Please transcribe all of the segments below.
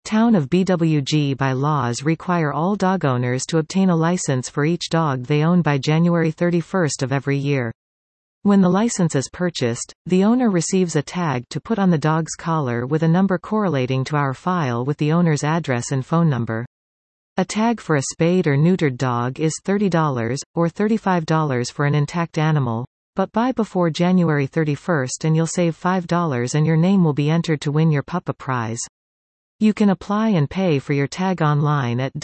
Town of BWG by laws require all dog owners to obtain a license for each dog they own by January 31 of every year. When the license is purchased, the owner receives a tag to put on the dog's collar with a number correlating to our file with the owner's address and phone number. A tag for a spayed or neutered dog is $30, or $35 for an intact animal, but buy before January 31 and you'll save $5 and your name will be entered to win your Puppa prize. You can apply and pay for your tag online at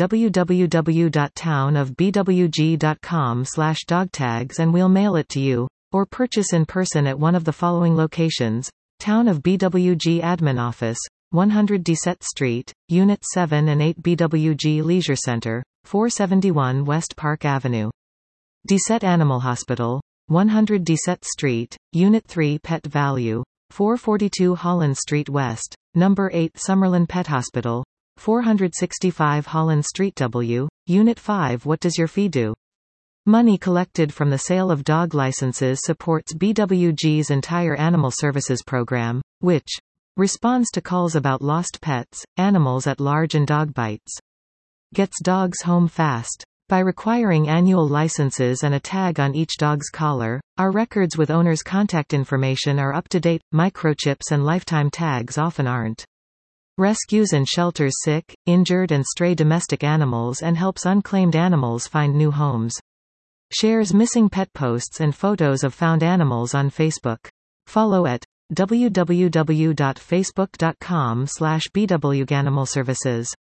www.townofbwg.com/dogtags and we'll mail it to you, or purchase in person at one of the following locations: Town of BWG Admin Office, 100 Deset Street, Unit 7 and 8 BWG Leisure Center, 471 West Park Avenue. Deset Animal Hospital, 100 Deset Street, Unit 3 Pet Value, 442 Holland Street West, Number 8 Summerlin Pet Hospital, 465 Holland Street W, Unit 5. What does your fee do? Money collected from the sale of dog licenses supports BWG's entire animal services program, which responds to calls about lost pets, animals at large and dog bites. Gets dogs home fast. By requiring annual licenses and a tag on each dog's collar, our records with owners' contact information are up to date. Microchips and lifetime tags often aren't. Rescues and shelters sick, injured and stray domestic animals and helps unclaimed animals find new homes. Shares missing pet posts and photos of found animals on Facebook. Follow at www.facebook.com/bwganimalservices.